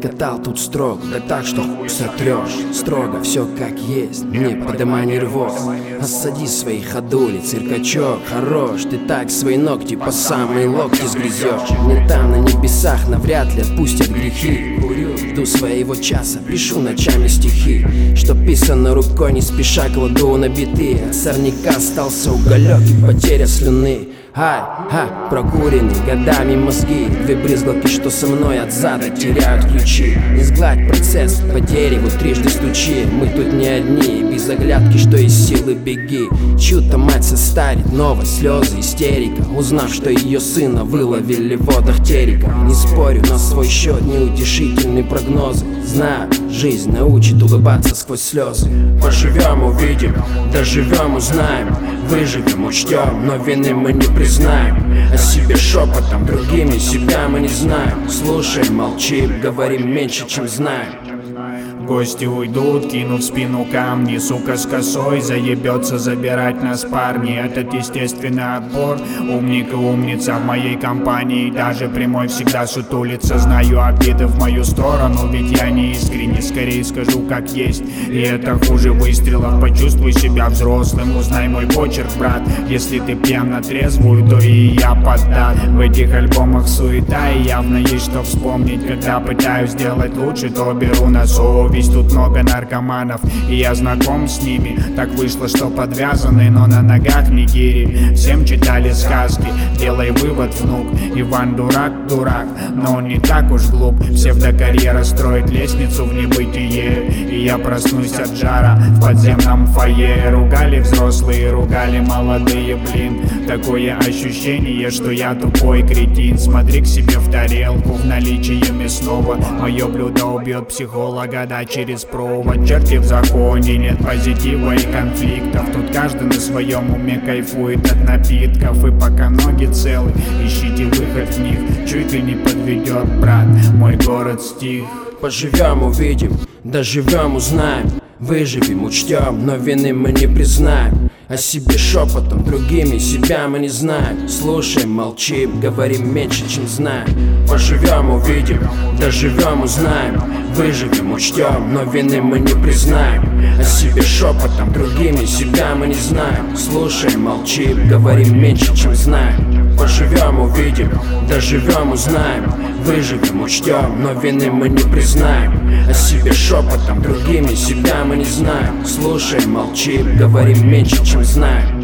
катал тут строго, да так, что хуй сотрешь. Строго все как есть, не подымай нервоз. Осади свои ходули, циркачок, хорош. Ты так свои ногти по самые локти сгрызешь. Мне там на небесах навряд ли отпустят грехи. Курю, жду своего часа, пишу ночами стихи. Что писано рукой, не спеша кладу на биты. От сорняка остался уголек и потеря слюны. Прокуренные годами мозги. Две брызгалки, что со мной от зада теряют ключи. Не сгладь процесс, по дереву трижды стучи. Мы тут не одни, без оглядки, что из силы беги. Чью-то мать состарит, новость, слезы, истерика. Узнав, что ее сына выловили в водах терека. Не спорю, на свой счет неутешительные прогнозы. Знаю, жизнь научит улыбаться сквозь слезы. Поживем, увидим, доживем, узнаем. Выживем, учтем, но вины мы не признаем. О себе шепотом, другими себя мы не знаем. Слушаем, молчим, говорим меньше, чем знаем. Гости уйдут, кинув в спину камни. Сука с косой заебется забирать нас парни. Этот естественный отбор. Умник и умница в моей компании. Даже прямой всегда сутулится. Знаю обиды в мою сторону, ведь я не искренне. Скорее скажу как есть, и это хуже выстрелов. Почувствуй себя взрослым, узнай мой почерк, брат. Если ты пьян на трезвую, то и я поддат. В этих альбомах суета, и явно есть что вспомнить. Когда пытаюсь сделать лучше, то беру на совесть. Тут много наркоманов, и я знаком с ними. Так вышло, что подвязаны, но на ногах не гири. Всем читали сказки, делай вывод, внук. Иван дурак, но он не так уж глуп. Псевдокарьера строит лестницу в небытие, и я проснусь от жара в подземном фойе. Ругали взрослые, ругали молодые, блин. Такое ощущение, что я тупой кретин. Смотри к себе в тарелку, в наличии мясного. Мое блюдо убьет психолога, да, через провод. Черти в законе, нет позитива и конфликтов. Тут каждый на своем уме кайфует от напитков. И пока ноги целы, ищите выход в них. Чуть ли не подведет, брат, мой город стих. Поживем, увидим, доживем, узнаем. Выживем, учтем, но вины мы не признаем. О себе шепотом, другими себя мы не знаем. Слушаем, молчим, говорим меньше, чем знаем. Поживем, увидим, доживем, узнаем. Выживем, учтем, но вины мы не признаем. О себе шепотом, другими себя мы не знаем. Слушаем, молчим, говорим меньше, чем знаем. Поживем, увидим, доживем, узнаем. Выживем, учтем, но вины мы не признаем. О себе шепотом, другими себя мы не знаем. Слушаем, молчим, говорим меньше, чем знаем.